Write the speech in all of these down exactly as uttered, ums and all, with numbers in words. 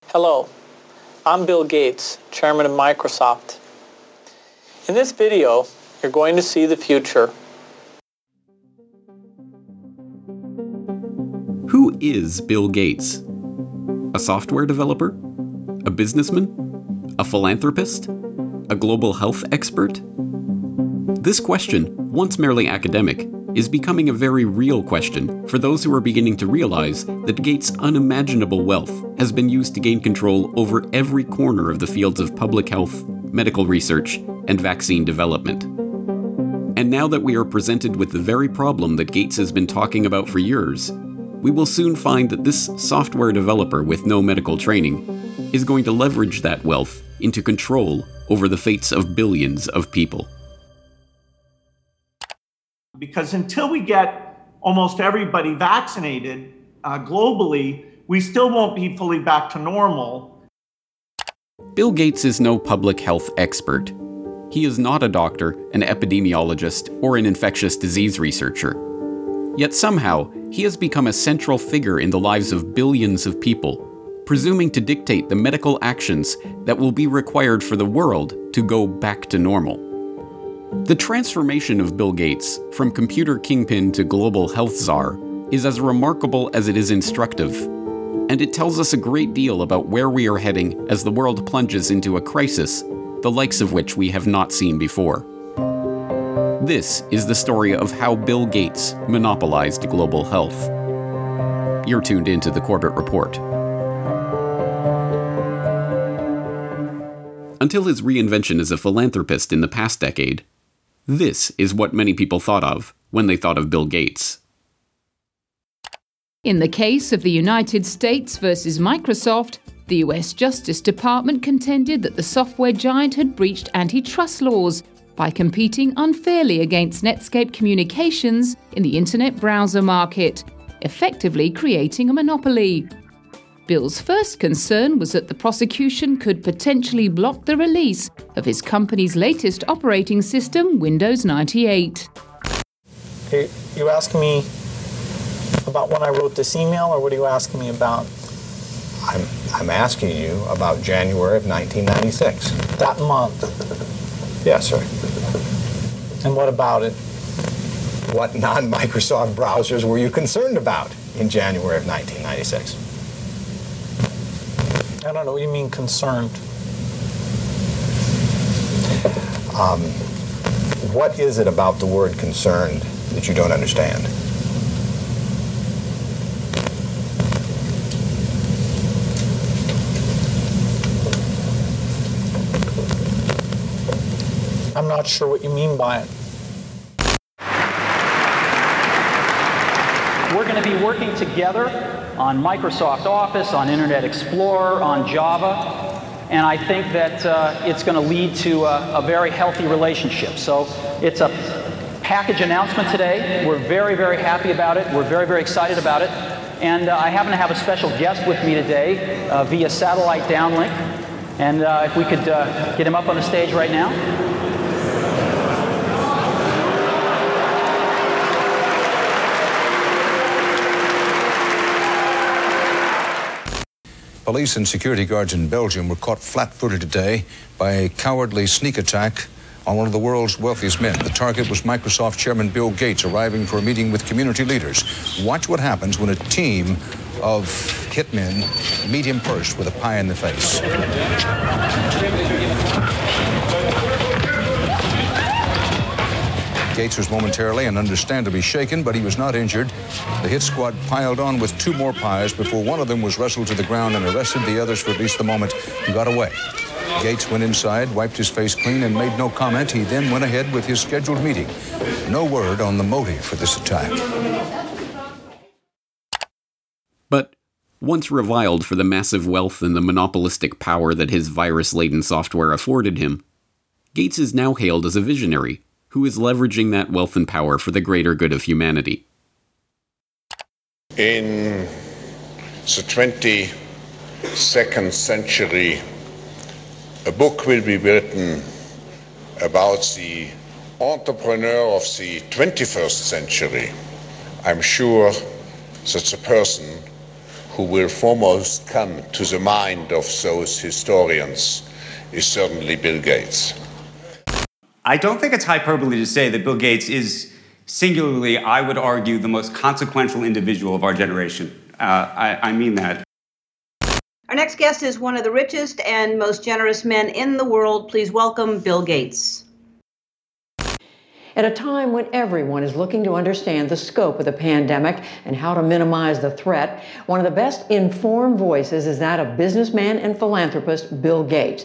Hello, I'm Bill Gates, Chairman of Microsoft. In this video, you're going to see the future. Who is Bill Gates? A software developer? A businessman? A philanthropist? A global health expert? This question, once merely academic, is becoming a very real question for those who are beginning to realize that Gates' unimaginable wealth has been used to gain control over every corner of the fields of public health, medical research, and vaccine development. And now that we are presented with the very problem that Gates has been talking about for years, we will soon find that this software developer with no medical training is going to leverage that wealth into control over the fates of billions of people. Because until we get almost everybody vaccinated uh, globally, we still won't be fully back to normal. Bill Gates is no public health expert. He is not a doctor, an epidemiologist, or an infectious disease researcher. Yet somehow, he has become a central figure in the lives of billions of people, presuming to dictate the medical actions that will be required for the world to go back to normal. The transformation of Bill Gates from computer kingpin to global health czar is as remarkable as it is instructive, and it tells us a great deal about where we are heading as the world plunges into a crisis, the likes of which we have not seen before. This is the story of how Bill Gates monopolized global health. You're tuned into the Corbett Report. Until his reinvention as a philanthropist in the past decade, this is what many people thought of when they thought of Bill Gates. In the case of the United States versus Microsoft, the U S Justice Department contended that the software giant had breached antitrust laws by competing unfairly against Netscape Communications in the internet browser market, effectively creating a monopoly. Bill's first concern was that the prosecution could potentially block the release of his company's latest operating system, Windows ninety-eight. Are you asking me about when I wrote this email, or what are you asking me about? I'm, I'm asking you about January of nineteen ninety-six. That month. Yes, sir. And what about it? What non-Microsoft browsers were you concerned about in January of nineteen ninety-six? I don't know what you mean concerned. Um, what is it about the word concerned that you don't understand? I'm not sure what you mean by it. We're going to be working together on Microsoft Office, on Internet Explorer, on Java, and I think that uh, it's going to lead to a, a very healthy relationship. So it's a package announcement today. We're very, very happy about it. We're very, very excited about it. And uh, I happen to have a special guest with me today uh, via satellite downlink. And uh, if we could uh, get him up on the stage right now. Police and security guards in Belgium were caught flat-footed today by a cowardly sneak attack on one of the world's wealthiest men. The target was Microsoft Chairman Bill Gates, arriving for a meeting with community leaders. Watch what happens when a team of hitmen meet him first with a pie in the face. Gates was momentarily and understandably shaken, but he was not injured. The hit squad piled on with two more pies before one of them was wrestled to the ground and arrested. The others, for at least the moment, got away. Gates went inside, wiped his face clean, and made no comment. He then went ahead with his scheduled meeting. No word on the motive for this attack. But once reviled for the massive wealth and the monopolistic power that his virus-laden software afforded him, Gates is now hailed as a visionary who is leveraging that wealth and power for the greater good of humanity. In the twenty-second century, a book will be written about the entrepreneur of the twenty-first century. I'm sure that the person who will foremost come to the mind of those historians is certainly Bill Gates. I don't think it's hyperbole to say that Bill Gates is singularly, I would argue, the most consequential individual of our generation. Uh, I, I mean that. Our next guest is one of the richest and most generous men in the world. Please welcome Bill Gates. At a time when everyone is looking to understand the scope of the pandemic and how to minimize the threat, one of the best informed voices is that of businessman and philanthropist Bill Gates.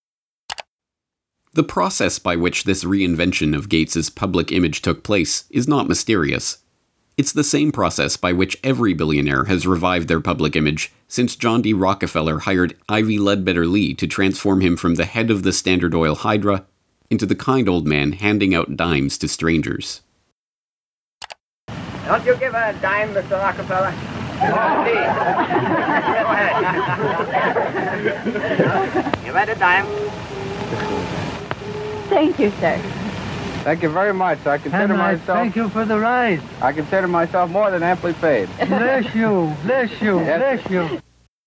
The process by which this reinvention of Gates's public image took place is not mysterious. It's the same process by which every billionaire has revived their public image since John D. Rockefeller hired Ivy Ledbetter Lee to transform him from the head of the Standard Oil Hydra into the kind old man handing out dimes to strangers. Don't you give her a dime, Mister Rockefeller? Oh, please. Give her a dime. Thank you, sir. Thank you very much. I consider and I myself... thank you for the ride. I consider myself more than amply paid. Bless you, bless you, Yes. bless you.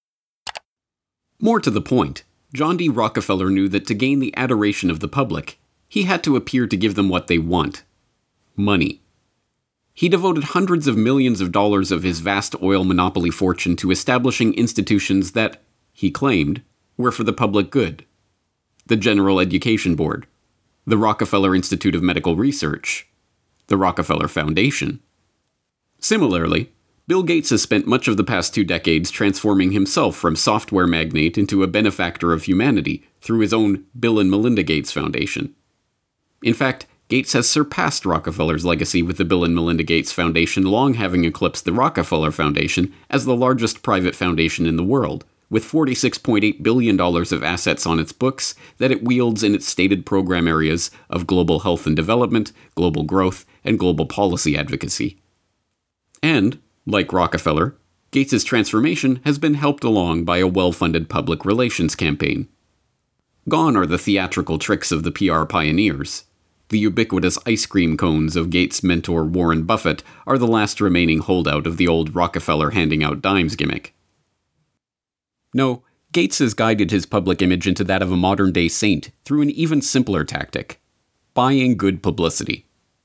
More to the point, John D. Rockefeller knew that to gain the adoration of the public, he had to appear to give them what they want: money. He devoted hundreds of millions of dollars of his vast oil monopoly fortune to establishing institutions that, he claimed, were for the public good. The General Education Board, the Rockefeller Institute of Medical Research, the Rockefeller Foundation. Similarly, Bill Gates has spent much of the past two decades transforming himself from software magnate into a benefactor of humanity through his own Bill and Melinda Gates Foundation. In fact, Gates has surpassed Rockefeller's legacy with the Bill and Melinda Gates Foundation, long having eclipsed the Rockefeller Foundation as the largest private foundation in the world, with forty-six point eight billion dollars of assets on its books that it wields in its stated program areas of global health and development, global growth, and global policy advocacy. And, like Rockefeller, Gates's transformation has been helped along by a well-funded public relations campaign. Gone are the theatrical tricks of the P R pioneers. The ubiquitous ice cream cones of Gates' mentor Warren Buffett are the last remaining holdout of the old Rockefeller handing out dimes gimmick. No, Gates has guided his public image into that of a modern-day saint through an even simpler tactic: buying good publicity.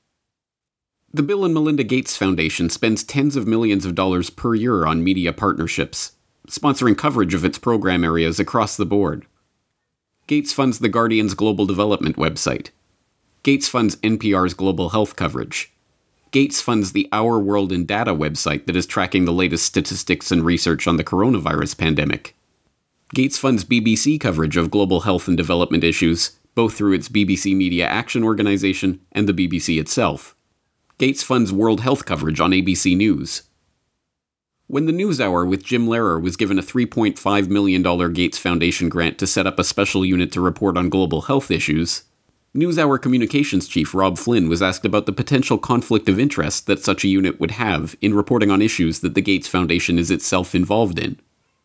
The Bill and Melinda Gates Foundation spends tens of millions of dollars per year on media partnerships, sponsoring coverage of its program areas across the board. Gates funds The Guardian's Global Development website. Gates funds N P R's global health coverage. Gates funds the Our World in Data website that is tracking the latest statistics and research on the coronavirus pandemic. Gates funds B B C coverage of global health and development issues, both through its B B C Media Action Organization and the B B C itself. Gates funds World Health coverage on A B C News. When the NewsHour with Jim Lehrer was given a three point five million dollars Gates Foundation grant to set up a special unit to report on global health issues, NewsHour communications chief Rob Flynn was asked about the potential conflict of interest that such a unit would have in reporting on issues that the Gates Foundation is itself involved in.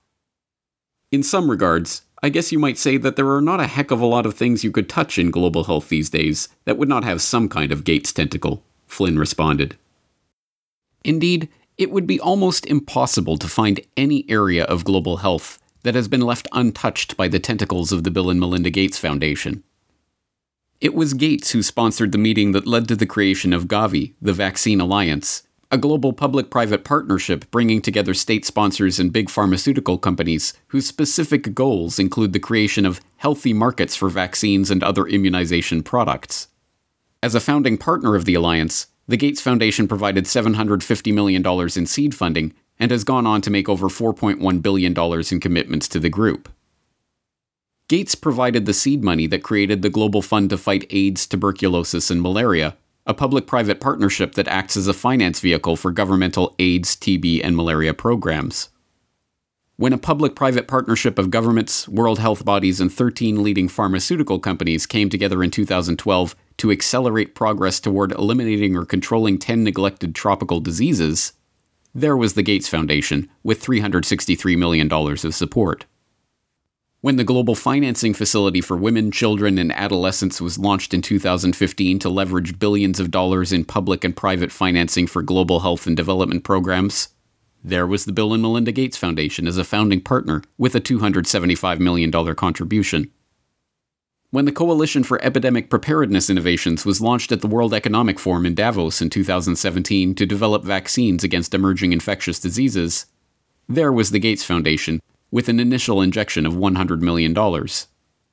In some regards, I guess you might say that there are not a heck of a lot of things you could touch in global health these days that would not have some kind of Gates tentacle, Flynn responded. Indeed, it would be almost impossible to find any area of global health that has been left untouched by the tentacles of the Bill and Melinda Gates Foundation. It was Gates who sponsored the meeting that led to the creation of Gavi, the Vaccine Alliance, a global public-private partnership bringing together state sponsors and big pharmaceutical companies whose specific goals include the creation of healthy markets for vaccines and other immunization products. As a founding partner of the alliance, the Gates Foundation provided seven hundred fifty million dollars in seed funding and has gone on to make over four point one billion dollars in commitments to the group. Gates provided the seed money that created the Global Fund to Fight AIDS, Tuberculosis, and Malaria, a public-private partnership that acts as a finance vehicle for governmental AIDS, T B, and malaria programs. When a public-private partnership of governments, world health bodies, and thirteen leading pharmaceutical companies came together in two thousand twelve to accelerate progress toward eliminating or controlling ten neglected tropical diseases, there was the Gates Foundation with three hundred sixty-three million dollars of support. When the Global Financing Facility for Women, Children, and Adolescents was launched in two thousand fifteen to leverage billions of dollars in public and private financing for global health and development programs, There was the Bill and Melinda Gates Foundation as a founding partner with a two hundred seventy-five million dollars contribution. When the Coalition for Epidemic Preparedness Innovations was launched at the World Economic Forum in Davos in two thousand seventeen to develop vaccines against emerging infectious diseases, there was the Gates Foundation with an initial injection of one hundred million dollars.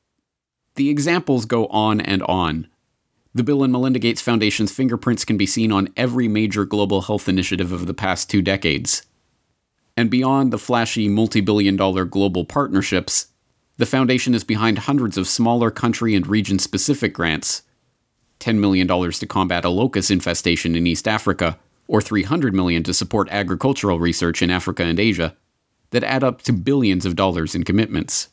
The examples go on and on. The Bill and Melinda Gates Foundation's fingerprints can be seen on every major global health initiative of the past two decades. And beyond the flashy multi-billion dollar global partnerships, the foundation is behind hundreds of smaller country and region-specific grants, ten million dollars to combat a locust infestation in East Africa, or three hundred million dollars to support agricultural research in Africa and Asia, that add up to billions of dollars in commitments.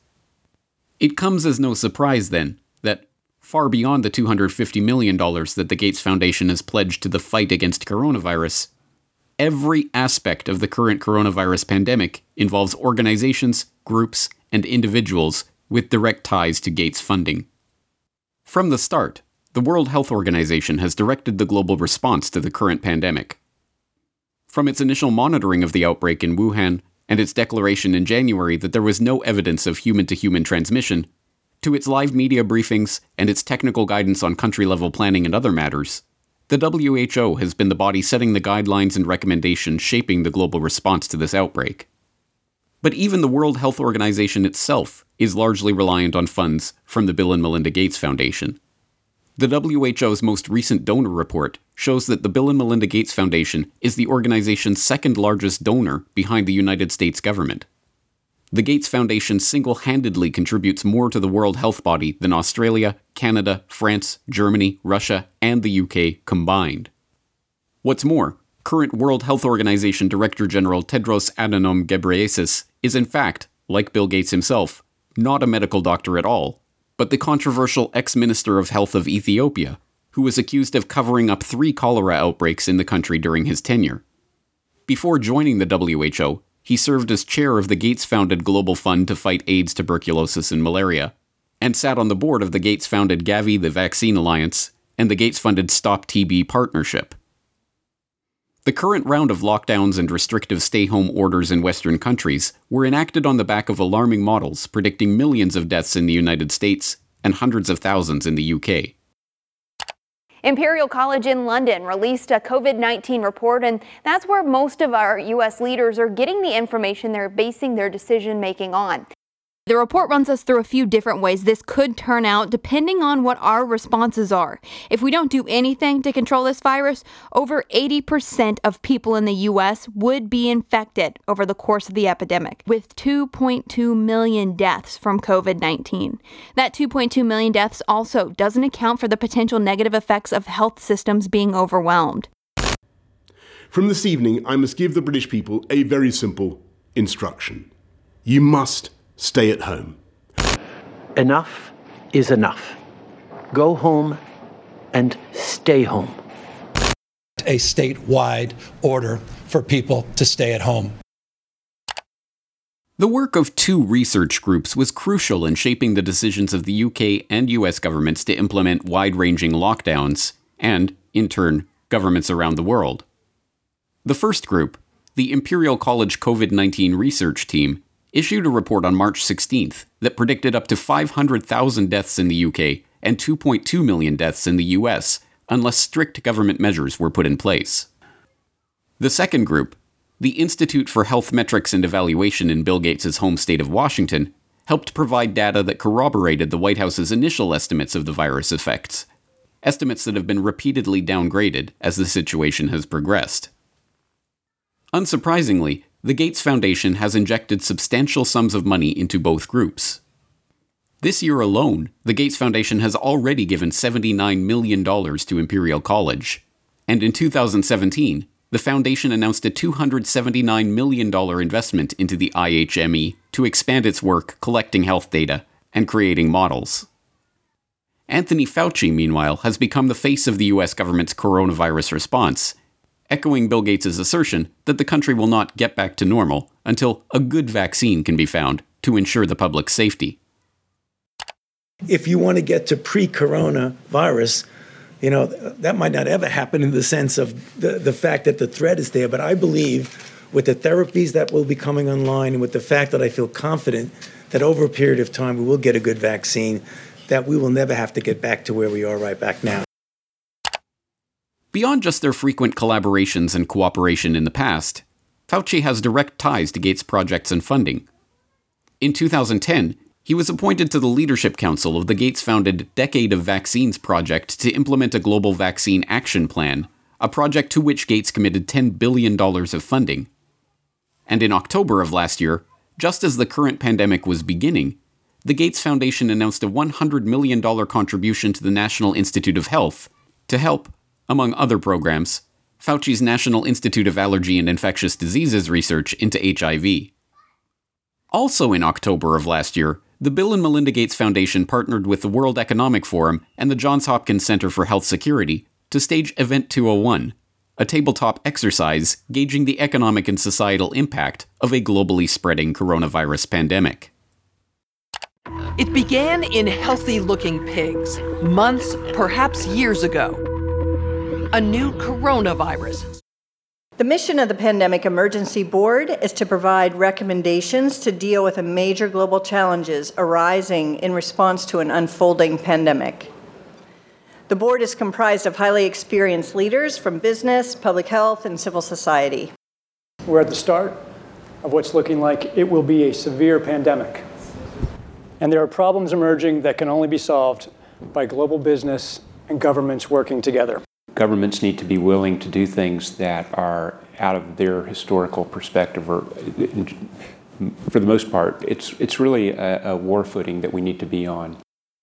It comes as no surprise, then, that far beyond the two hundred fifty million dollars that the Gates Foundation has pledged to the fight against coronavirus, every aspect of the current coronavirus pandemic involves organizations, groups, and individuals with direct ties to Gates funding. From the start, the World Health Organization has directed the global response to the current pandemic. From its initial monitoring of the outbreak in Wuhan and its declaration in January that there was no evidence of human-to-human transmission, to its live media briefings and its technical guidance on country-level planning and other matters, the W H O has been the body setting the guidelines and recommendations shaping the global response to this outbreak. But even the World Health Organization itself is largely reliant on funds from the Bill and Melinda Gates Foundation. The W H O's most recent donor report shows that the Bill and Melinda Gates Foundation is the organization's second largest donor behind the United States government. The Gates Foundation single-handedly contributes more to the World Health Body than Australia, Canada, France, Germany, Russia, and the U K combined. What's more, current World Health Organization Director General Tedros Adhanom Ghebreyesus is in fact, like Bill Gates himself, not a medical doctor at all, but the controversial ex-Minister of Health of Ethiopia, who was accused of covering up three cholera outbreaks in the country during his tenure. Before joining the W H O, he served as chair of the Gates-founded Global Fund to fight AIDS, tuberculosis, and malaria, and sat on the board of the Gates-founded Gavi, the Vaccine Alliance, and the Gates-funded Stop T B Partnership. The current round of lockdowns and restrictive stay-home orders in Western countries were enacted on the back of alarming models predicting millions of deaths in the United States and hundreds of thousands in the U K. Imperial College in London released a COVID nineteen report, and that's where most of our U S leaders are getting the information they're basing their decision-making on. The report runs us through a few different ways this could turn out depending on what our responses are. If we don't do anything to control this virus, over eighty percent of people in the U S would be infected over the course of the epidemic, with two point two million deaths from COVID nineteen. That two point two million deaths also doesn't account for the potential negative effects of health systems being overwhelmed. From this evening, I must give the British people a very simple instruction. You must stay at home. Enough is enough. Go home and stay home. A statewide order for people to stay at home. The work of two research groups was crucial in shaping the decisions of the U K and U S governments to implement wide-ranging lockdowns, and, in turn, governments around the world. The first group, the Imperial College COVID nineteen Research Team, issued a report on March sixteenth that predicted up to five hundred thousand deaths in the U K and two point two million deaths in the U S unless strict government measures were put in place. The second group, the Institute for Health Metrics and Evaluation in Bill Gates' home state of Washington, helped provide data that corroborated the White House's initial estimates of the virus effects, estimates that have been repeatedly downgraded as the situation has progressed. Unsurprisingly, the Gates Foundation has injected substantial sums of money into both groups. This year alone, the Gates Foundation has already given seventy-nine million dollars to Imperial College, and in two thousand seventeen, the foundation announced a two hundred seventy-nine million dollars investment into the I H M E to expand its work collecting health data and creating models. Anthony Fauci, meanwhile, has become the face of the U S government's coronavirus response, echoing Bill Gates' assertion that the country will not get back to normal until a good vaccine can be found to ensure the public's safety. If you want to get to pre-corona virus, you know, that might not ever happen in the sense of the, the fact that the threat is there, but I believe with the therapies that will be coming online and with the fact that I feel confident that over a period of time we will get a good vaccine, that we will never have to get back to where we are right back now. Beyond just their frequent collaborations and cooperation in the past, Fauci has direct ties to Gates' projects and funding. In two thousand ten, he was appointed to the Leadership Council of the Gates-founded Decade of Vaccines project to implement a global vaccine action plan, a project to which Gates committed ten billion dollars of funding. And in October of last year, just as the current pandemic was beginning, the Gates Foundation announced a one hundred million dollars contribution to the National Institute of Health to help, among other programs, Fauci's National Institute of Allergy and Infectious Diseases research into H I V. Also in October of last year, the Bill and Melinda Gates Foundation partnered with the World Economic Forum and the Johns Hopkins Center for Health Security to stage Event two oh one, a tabletop exercise gauging the economic and societal impact of a globally spreading coronavirus pandemic. It began in healthy-looking pigs, months, perhaps years ago. A new coronavirus. The mission of the Pandemic Emergency Board is to provide recommendations to deal with the major global challenges arising in response to an unfolding pandemic. The board is comprised of highly experienced leaders from business, public health, and civil society. We're at the start of what's looking like it will be a severe pandemic. And there are problems emerging that can only be solved by global business and governments working together. Governments need to be willing to do things that are out of their historical perspective, or for the most part, it's, it's really a, a war footing that we need to be on.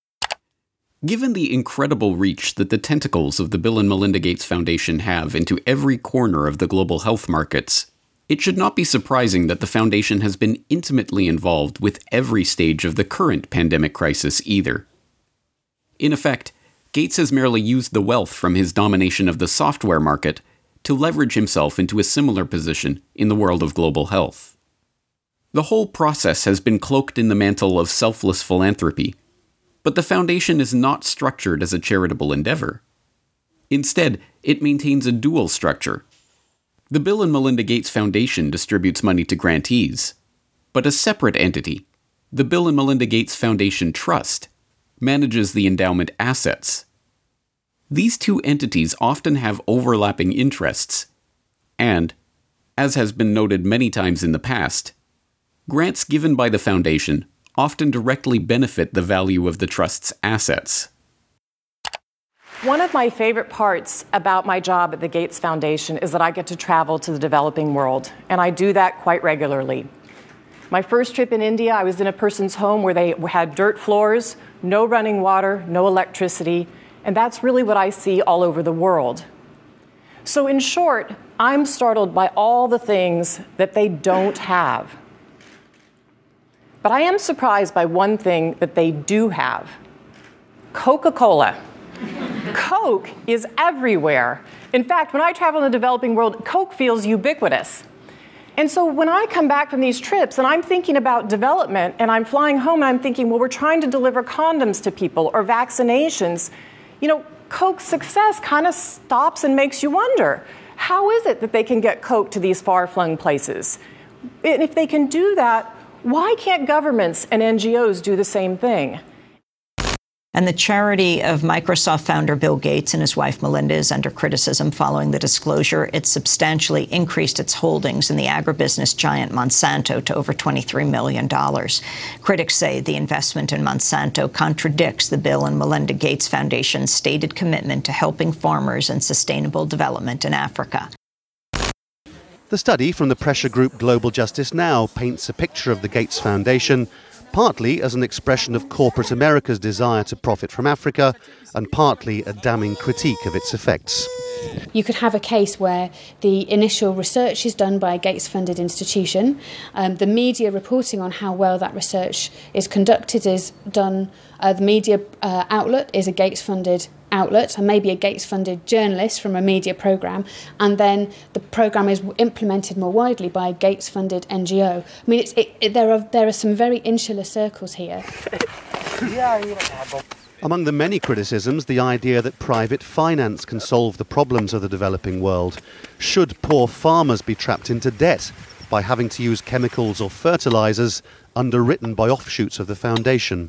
Given the incredible reach that the tentacles of the Bill and Melinda Gates Foundation have into every corner of the global health markets, it should not be surprising that the foundation has been intimately involved with every stage of the current pandemic crisis either. In effect, Gates has merely used the wealth from his domination of the software market to leverage himself into a similar position in the world of global health. The whole process has been cloaked in the mantle of selfless philanthropy, but the foundation is not structured as a charitable endeavor. Instead, it maintains a dual structure. The Bill and Melinda Gates Foundation distributes money to grantees, but a separate entity, the Bill and Melinda Gates Foundation Trust, manages the endowment assets. These two entities often have overlapping interests, and, as has been noted many times in the past, grants given by the foundation often directly benefit the value of the trust's assets. One of my favorite parts about my job at the Gates Foundation is that I get to travel to the developing world, and I do that quite regularly. My first trip in India, I was in a person's home where they had dirt floors, no running water, no electricity, and that's really what I see all over the world. So in short, I'm startled by all the things that they don't have. But I am surprised by one thing that they do have: Coca-Cola. Coke is everywhere. In fact, when I travel in the developing world, Coke feels ubiquitous. And so when I come back from these trips and I'm thinking about development and I'm flying home and I'm thinking, well, we're trying to deliver condoms to people or vaccinations, you know, Coke's success kind of stops and makes you wonder, how is it that they can get Coke to these far-flung places? And if they can do that, why can't governments and N G Os do the same thing? And the charity of Microsoft founder Bill Gates and his wife Melinda is under criticism following the disclosure it substantially increased its holdings in the agribusiness giant Monsanto to over twenty-three million dollars. Critics say the investment in Monsanto contradicts the Bill and Melinda Gates Foundation's stated commitment to helping farmers and sustainable development in Africa. The study from the pressure group Global Justice Now paints a picture of the Gates Foundation partly as an expression of corporate America's desire to profit from Africa, and partly a damning critique of its effects. You could have a case where the initial research is done by a Gates-funded institution. Um, the media reporting on how well that research is conducted is done. Uh, the media uh, outlet is a Gates-funded outlet, and maybe a Gates-funded journalist from a media programme, and then the programme is implemented more widely by a Gates-funded N G O. I mean, it's, it, it, there are there are some very insular circles here. Among the many criticisms, the idea that private finance can solve the problems of the developing world. Should poor farmers be trapped into debt by having to use chemicals or fertilizers underwritten by offshoots of the foundation?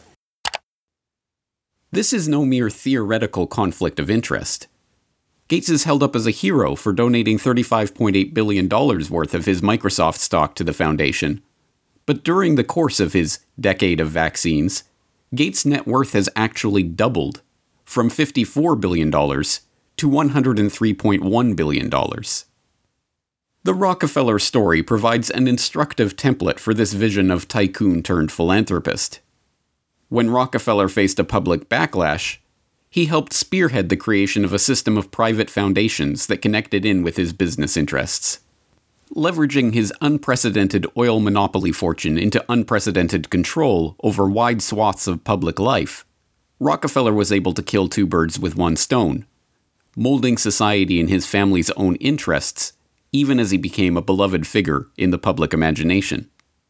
This is no mere theoretical conflict of interest. Gates is held up as a hero for donating thirty-five point eight billion dollars worth of his Microsoft stock to the foundation. But during the course of his decade of vaccines, Gates' net worth has actually doubled, from fifty-four billion dollars to one hundred three point one billion dollars. The Rockefeller story provides an instructive template for this vision of tycoon-turned-philanthropist. When Rockefeller faced a public backlash, he helped spearhead the creation of a system of private foundations that connected in with his business interests. Leveraging his unprecedented oil monopoly fortune into unprecedented control over wide swaths of public life, Rockefeller was able to kill two birds with one stone, molding society in his family's own interests, even as he became a beloved figure in the public imagination.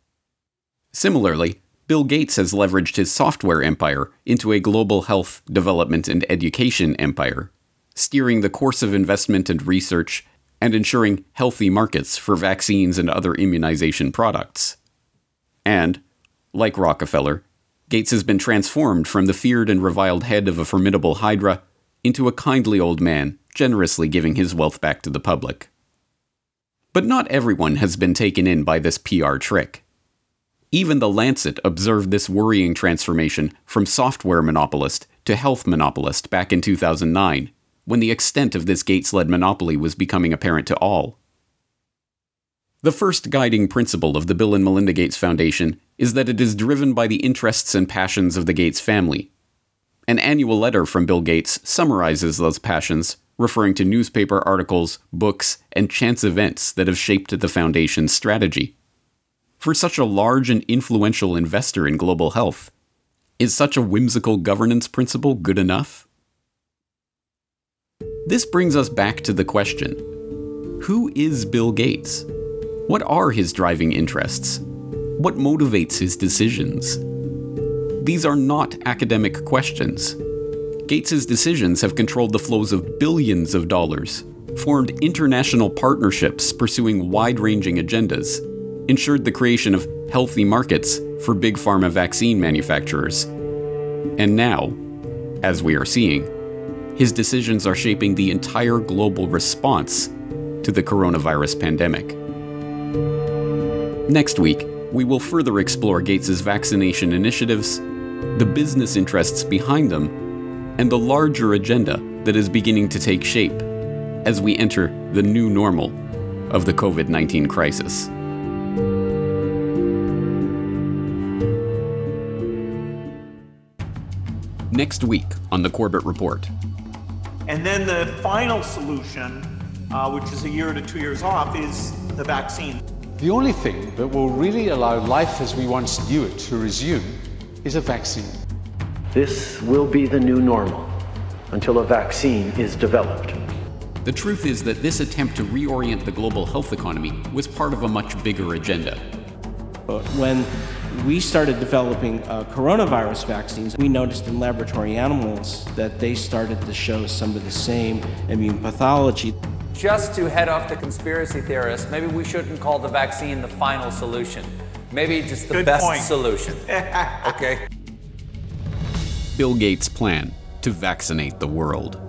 Similarly, Bill Gates has leveraged his software empire into a global health, development, and education empire, steering the course of investment and research and ensuring healthy markets for vaccines and other immunization products. And, like Rockefeller, Gates has been transformed from the feared and reviled head of a formidable hydra into a kindly old man, generously giving his wealth back to the public. But not everyone has been taken in by this P R trick. Even The Lancet observed this worrying transformation from software monopolist to health monopolist back in two thousand nine, when the extent of this Gates-led monopoly was becoming apparent to all. The first guiding principle of the Bill and Melinda Gates Foundation is that it is driven by the interests and passions of the Gates family. An annual letter from Bill Gates summarizes those passions, referring to newspaper articles, books, and chance events that have shaped the foundation's strategy. For such a large and influential investor in global health, is such a whimsical governance principle good enough? This brings us back to the question, who is Bill Gates? What are his driving interests? What motivates his decisions? These are not academic questions. Gates's decisions have controlled the flows of billions of dollars, formed international partnerships pursuing wide-ranging agendas, ensured the creation of healthy markets for big pharma vaccine manufacturers. And now, as we are seeing, his decisions are shaping the entire global response to the coronavirus pandemic. Next week, we will further explore Gates's vaccination initiatives, the business interests behind them, and the larger agenda that is beginning to take shape as we enter the new normal of the COVID nineteen crisis. Next week on the Corbett Report. And then the final solution, uh, which is a year to two years off, is the vaccine. The only thing that will really allow life as we once knew it to resume is a vaccine. This will be the new normal until a vaccine is developed. The truth is that this attempt to reorient the global health economy was part of a much bigger agenda. When we started developing uh, coronavirus vaccines, we noticed in laboratory animals that they started to show some of the same immune pathology. Just to head off the conspiracy theorists, maybe we shouldn't call the vaccine the final solution. Maybe just the Good best point. solution. Okay? Bill Gates' plan to vaccinate the world.